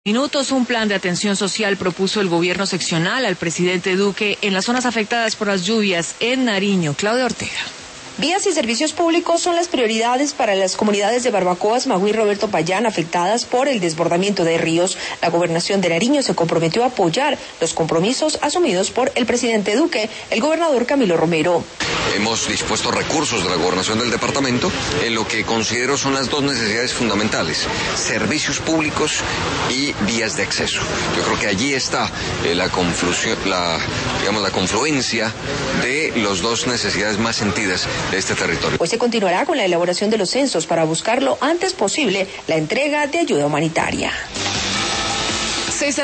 Minutos, un plan de atención social propuso el gobierno seccional al presidente Duque en las zonas afectadas por las lluvias en Nariño. Claudia Ortega. Vías y servicios públicos son las prioridades para las comunidades de Barbacoas, Magui y Roberto Payán afectadas por el desbordamiento de ríos. La gobernación de Nariño se comprometió a apoyar los compromisos asumidos por el presidente Duque, el gobernador Camilo Romero. Hemos dispuesto recursos de la gobernación del departamento en lo que considero son las dos necesidades fundamentales: servicios públicos y vías de acceso. Yo creo que allí está la confluencia de las dos necesidades más sentidas de este territorio. Hoy se continuará con la elaboración de los censos para buscar lo antes posible la entrega de ayuda humanitaria.